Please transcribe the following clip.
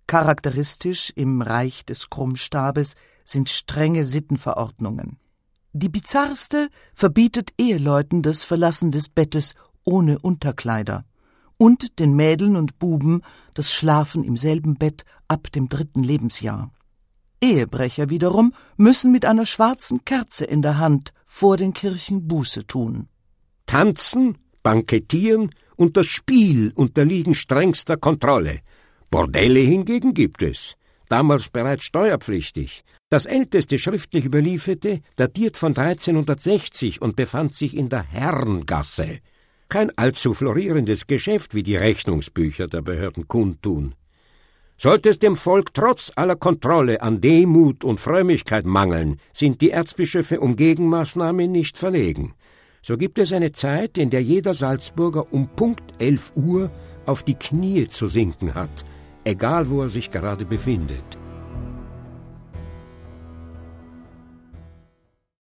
Charakteristisch im Reich des Krummstabes sind strenge Sittenverordnungen. Die bizarrste verbietet Eheleuten das Verlassen des Bettes ohne Unterkleider und den Mädeln und Buben das Schlafen im selben Bett ab dem 3. Lebensjahr. Ehebrecher wiederum müssen mit einer schwarzen Kerze in der Hand vor den Kirchen Buße tun. Tanzen, Bankettieren und das Spiel unterliegen strengster Kontrolle. Bordelle hingegen gibt es, damals bereits steuerpflichtig. Das älteste schriftlich überlieferte datiert von 1360 und befand sich in der Herrengasse. Kein allzu florierendes Geschäft, wie die Rechnungsbücher der Behörden kundtun. Sollte es dem Volk trotz aller Kontrolle an Demut und Frömmigkeit mangeln, sind die Erzbischöfe um Gegenmaßnahme nicht verlegen. So gibt es eine Zeit, in der jeder Salzburger um Punkt 11 Uhr auf die Knie zu sinken hat, egal wo er sich gerade befindet.